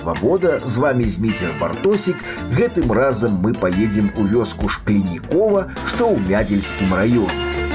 Свабода, з вами Зміцер Бартосік. Гэтым разам мы поедем у вёску Шклінікова, што ў Мядзельскім раёне.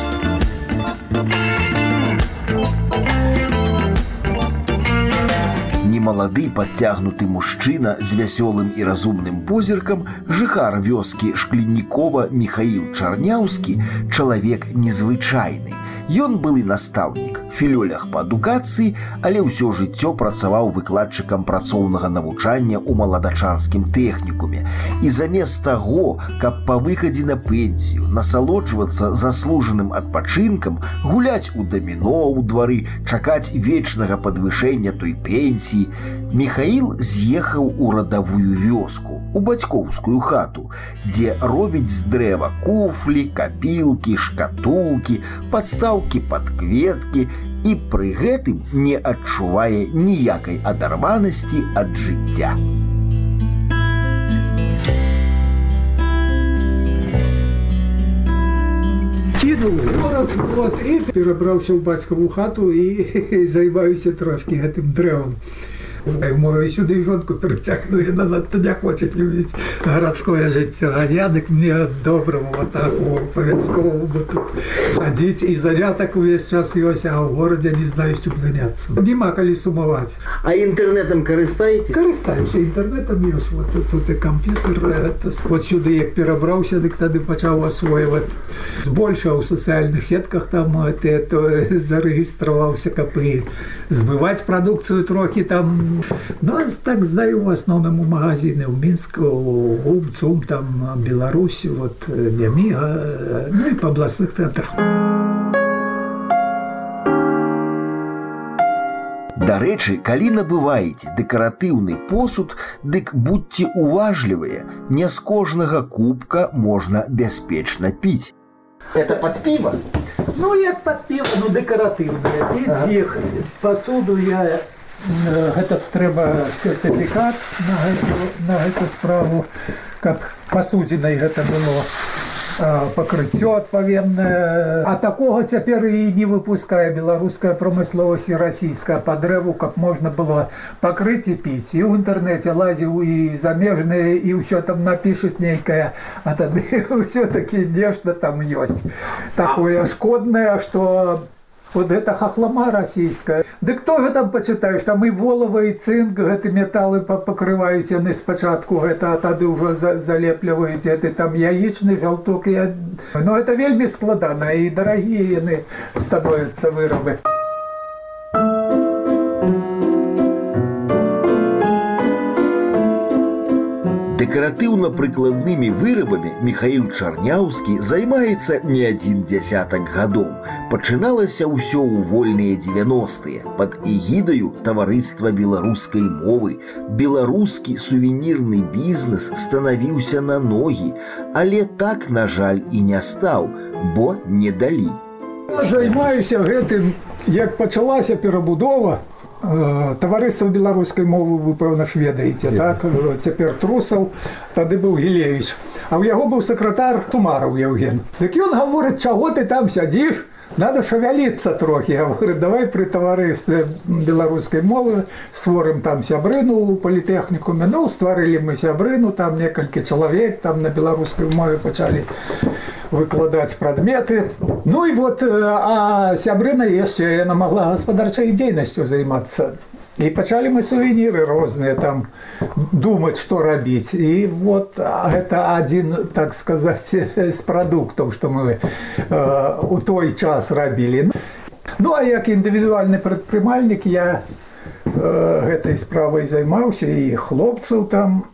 Немалады падцягнуты мужчына з вясёлым і разумным позіркам, жыхар вёскі Шклінікова Міхаіл Чарняўскі, чалавек незвычайны. Ён былы настаўнік, філёлях па адукацыі, але ўсё жыццё працаваў выкладчыкам працоўнага навучання ў маладачанскім тэхнікуме. І замест таго, каб па выхадзе на пенсію насалоджвацца заслужаным адпачынкам, гуляць у даміно ў двары, чакаць вечнага падвышэння той пенсіі, Міхаіл з'ехаў у радавую вёску, у бацькоўскую хату, дзе робіць з дрэва куфлі, капілкі, шкатулкі, падстаўкі пад кветкі і пры гэтым не адчувае ніякай адарванасці ад жыцця. Кінуў горад і перабраўся ў бацькаву хату і займаюся трошкі гэтым дрэвам. Мою сюды жонку перецягну, яна надто не хоче любіць гарадское жыццё. А я дык мне доброму атаку павязково тут хадзіць. І занятак увесь час ёсць, а ў горадзе не знаю, чым заняцца. Нема калі сумаваць. А інтэрнетам карыстаецесь? Карыстаюся інтэрнетам ёсць. Вот тут і камп'ютер. Вот сюды як перабраўся, дык тады пачаў асвойваць. Збольшаў у сацыяльных сетках там зарэгістраваўся, каб і збываць прадукцыю трохі там. Ну, так знаю в основном у магазины в Минске, у УМЦУМ, там, Беларуси, вот, Демига, ну и по областных центрах. Дарэчы, калі набываеце дэкаратыўны посуд, дык будьце уважлівыя, не з кожнага кубка можна бяспечна піць. Это под пиво? Ну, як под пиво, ну, дэкаратыўныя. І посуду я... Гэта трэба сертыфікат на гэту справу, каб пасудзінай гэта было пакрыццё адпаведнае. А такога цяпер і не выпускае беларуская прамысловасць і расійская па дрэву, каб можна было пакрыць і піць. І ў інтэрнэце лазіў і замежныя, і ўсё там напішуць нейкае, а тады ўсё-такі нешта там ёсць. Такое шкоднае, што вот это хохлома российская. Да кто же там почитаешь? Там и волова, и цинк, гэты металлы покрываюць яны спачатку, гэта, а тады ўжо залепліваюць, это там яичный жалток. Но это вельмі складана, и дорогие яны становятся вырабы. Дэкаратыўна-прыкладнымі вырабамі Міхаіл Чарняўскі займаецца не адзін дзясятак гадоў. Пачыналася ўсё ў вольныя 90-е пад эгідаю таварыства беларускай мовы. Беларускі сувенірны бізнес станавіўся на ногі, але так, на жаль, і не стаў, бо не далі. Займаюся гэтым, як пачалася перабудова. Таварыства беларускай мовы, вы, пэўна ж ведаеце, так? Цяпер Трусаў, тады быў Гілевіч. А ў яго быў сакратар Сумараў Евген. Дык ён гаворыць, чаго ты там сядзіш? Надо шавяліцца трохі. Я говорю, давай пры таварыстве беларускай мовы створым там сябрыну ў політэхнікуме. Ну, стварылі мы сябрыну, там некалькі чалавек, там на беларускай мове пачалі выкладаць прадметы. Ну і вот, а сябрына яшчэ, яна магла гаспадарчай дзейнасцю займацца. І пачалі мы сувеніры розныя там думаць, што рабіць. І вот гэта адзін, так сказаць, з прадуктаў, што мы у той час рабілі. Ну, а як індывідуальны прадпрымальнік я гэтай справай займаўся і хлопцаў там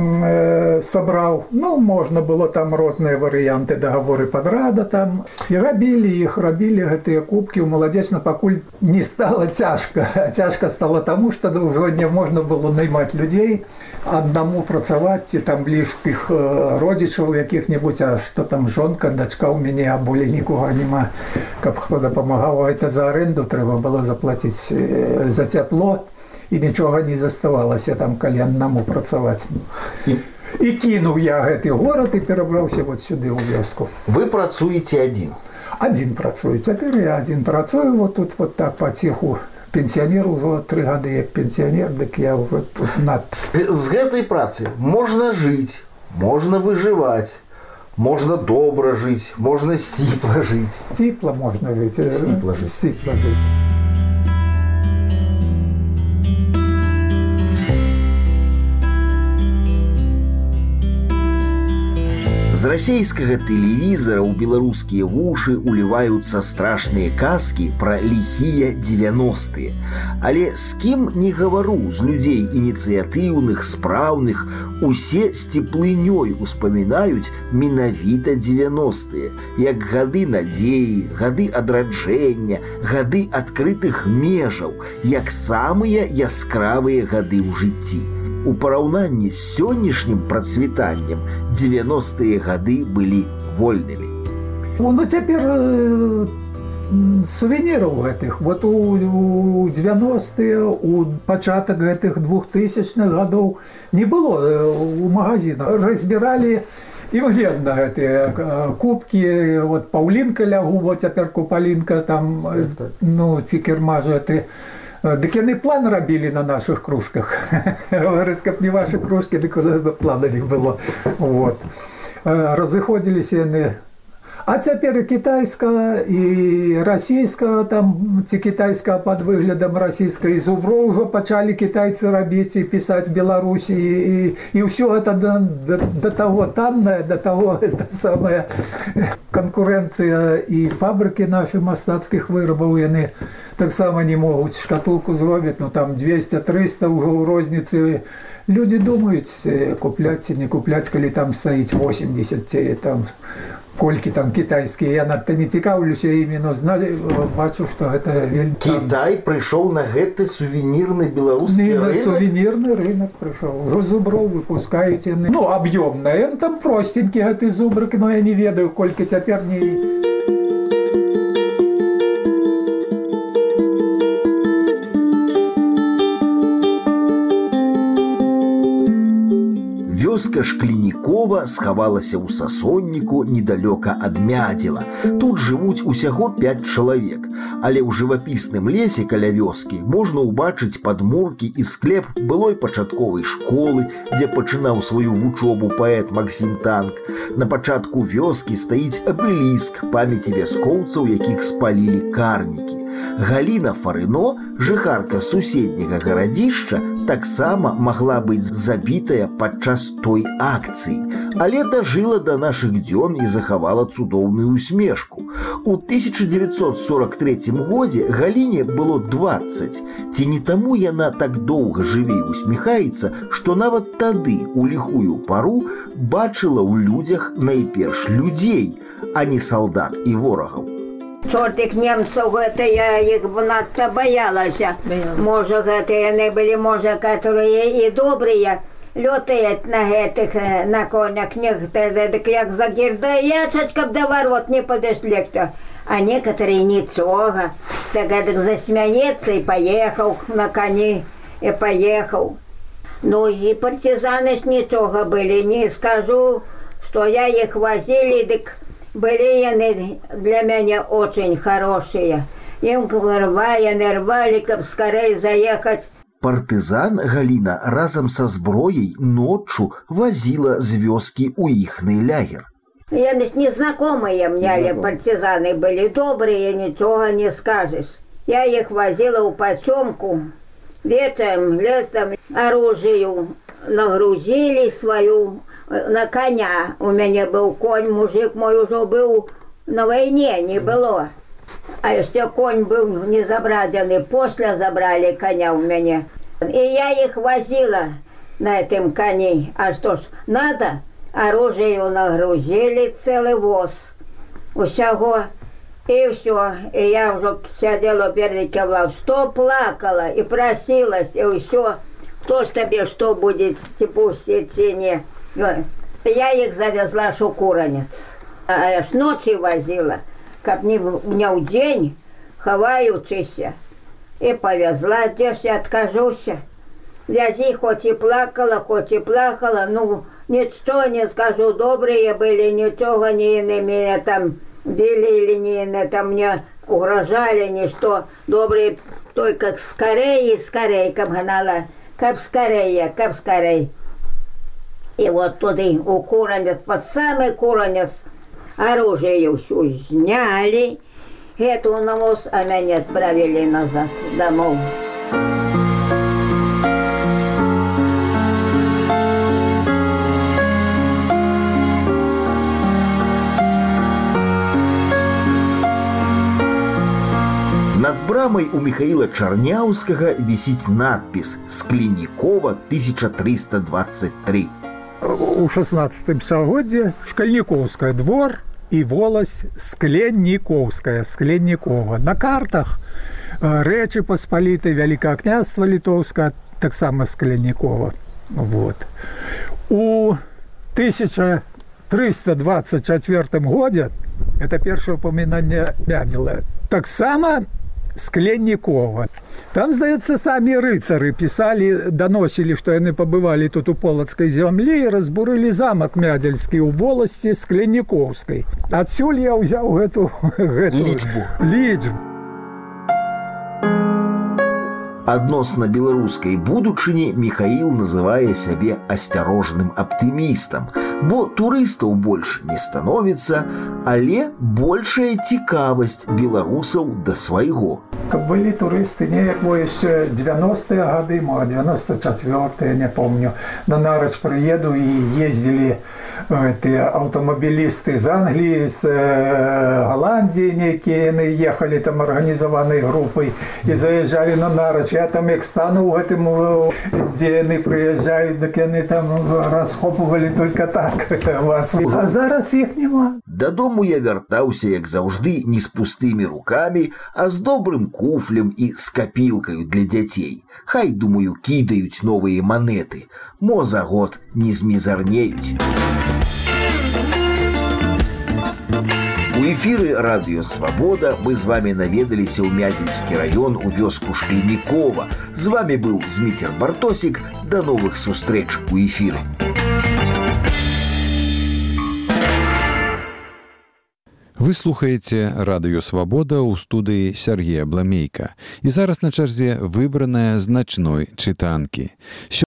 сабраў. Ну, можна было там розныя варыянты, дагаворы падрада там. І рабілі іх, рабілі гэтыя кубкі. У маладзечна пакуль не стала цяжка. Цяжка стала таму, што ўжо не можна было наймаць людзей, аднаму працаваць, ці там бліжскіх родзічаў якіх-небудзь, а што там жонка, дачка ў мяне, а болей нікога няма, каб хто дапамагаў. А гэта за арэнду трэба было заплаціць за цяпло. І нічога не заставалася там, калі аднаму працаваць. І кінуў я гэты горад і перабраўся вот сюды, ў вёску. Вы працуеце адзін? Адзін працую. Цяпер я адзін працую, вот тут вот так паціху пенсіянер ужо 3 гады як пенсіянер, дык я ўжо тут над. З гэтай працы можна жыць, можна выжываць, можна добра жыць, можна сціпла жыць. Сціпла можна жыць. Сціпла жыць. Сціпла жыць. З расійскага тэлевізара ў беларускія вушы уліваюцца страшныя казкі пра ліхія 90-е. Але з кім не гавару, з людзей ініцыятыўных, спраўных, усе з цеплынёй успамінаюць менавіта 90-е, як гады надзеі, гады адраджэння, гады адкрытых межаў, як самыя яскравыя гады ў жыцці. У параўнанні з сённяшнім працвітаннем 90-е гады былі вольнымі. Ну, цяпер сувеніраў гэтых. Вот у 90-е, у пачатак гэтых 2000-х гадоў не было у магазинах. Разбіралі імгледна гэтыя кубкі, вот Паўлінка лягу, вот цяпер Купалінка, там, ну, ці кірмаж гэты. Дык яны план рабілі на наших кружках. Говораць, каб не ваши кружкі, дык плана не было. Вот. Разыходзіліся яны. А цяпер і кітайскага, і расійскага, там, ці кітайскага пад выглядам расійскага, і зуброў ужо пачалі кітайцы рабіць і пісаць Беларусі, і ўсё гэта да таго таннае, да таго самая канкурэнцыя, і фабрыкі нашых мастацкіх вырабаў яны таксама не могуць, шкатулку зробяць, ну там 200-300 ўжо ў розніцы. Людзі думаюць, купляць ці не купляць, калі там стаіць 80, ці там колькі там кітайскія. Я надта не цікаўлюся імі, но бачу, што гэта вельмі... Кітай прыйшоў на гэты сувенірны беларускі рынок? Сувенірны рынок прыйшоў. Ужо зуброў выпускаюць яны. Ну, аб'ёмна. Там простенькі гэты зубрык, но я не ведаю, колькі цяпер не... Вёска Шклінікова схавалася ў Сасонніку недалёка ад Мядзела. Тут жывуць усяго 5 чалавек. Але ў жывапісным лесе каля вёскі можна ўбачыць падмуркі і склеп былой пачатковай школы, дзе пачынаў сваю вучобу паэт Максім Танк. На пачатку вёскі стаіць абеліск памяці вяскоўцаў, якіх спалілі карнікі. Галіна Фарыно, жыхарка суседняга гарадзішча, таксама магла быць забітая падчас той акцыі, але дажыла да нашых дзён і захавала цудоўную усмешку. У 1943 годзе Галіне было 20. Ці не таму яна так доўга жыве і усміхаецца, што нават тады, у ліхую пару, бачыла ў людзях найперш людзей, а не салдат і ворагаў. Чортых немцаў гэта я іх надта баялася. Можа гэта яны былі, можа, которые і добрыя, лётаюць на гэтых, на конях, дык як загірдаячаць, каб да ворот не падышлі хто. А некаторые нічога, так гэтак засмяецца і паехаў на коні, і паехаў. Ну і партизаны ж нічога былі, не скажу, што я іх возілі, дык были яны для меня очень хорошие. Им рвали, каб скорей заехать. Партызан Галіна разам са зброяй ноччу возила з вёскі ў іхны лагер. Яны ж незнакомые мне партизаны были, добрые, ничего не скажешь. Я их возила у потемку, вечером, лесом, оружию нагрузили свою. На коня. У меня был конь, мужик мой уже был на войне, не было. А если конь был не забраденный, после забрали коня у меня. И я их возила на этом коне. А что ж, надо? Оружие нагрузили, целый воз. Усяго. И все. И я уже сидела перед кем, что плакала и просилась, и все. Кто ж тебе что будет пустить, не... Я их завезла шукуранец. А я ж ночью возила, как не в день, ховаючися. И повезла, где ж я откажусь. Вязи, хоть и плакала, ну, ничего не скажу, добрые были, ничего не меня там били или не там мне угрожали, ничто. Добрые Только скорее и скорее, каб гнала, каб скорее. И вот туды у куранец, под самый куранец, оружие всё сняли, эту на мост, а меня отправили назад домой. Над брамай у Михаіла Чарняўскага вісіць надпіс «Скляникова 1323». У 16 стагоддзі Шкальніковская двор і воласць Скляніковская, Скляникова. На картах Рэчы Паспалітай, Вялікае княства Літоўскае, таксама Скляникова. Вот. У 1324 годзе, это першае упомінанне Мядзела, таксама Скляникова. Там, здаецца, самі рыцары пісалі, даносілі, што яны пабывалі тут у полацкай зямлі і разбурылі замак Мядзельскі ў воласці Скляниковскай. Адсюль я ўзяў гэту лічбу. Адносна беларускай будучыні Михаіл называе сябе асцярожным аптымістам, бо турыстаў больш не становіцца, але большая цікавасць беларусаў да свайго. Каб былі турысты, неяк яшчэ 90-е гады, 94-е, не помню, на нарач прыеду і ездзілі тыя аўтамабілісты з Англіі, з Галандіі нейкія, яны ехалі там арганізаванай групай і заязджалі на нарач. Я там як стану ў гэтым, дзе яны прыязджаюць, дык яны там расхопвалі толькі так вас. А зараз іх няма. Дадому я вяртаўся, як заўжды, не з пустымі рукамі, а з добрым куфлем і з капілкаю для дзяцей. Хай, думаю, кідаюць новыя манеты. Мо за год не змізарнеюць. У эфіры радыё «Свабода» мы з вами наведаліся ў Мядзельскі раён у вёску Шклінікова. З вами быў Зміцер Бартосік. До новых сустрэч у эфіры. Вы слухаеце радыё «Свабода» ў студыі Сергея Бламейка. І зараз на чарзе выбраная з начной чытанкі.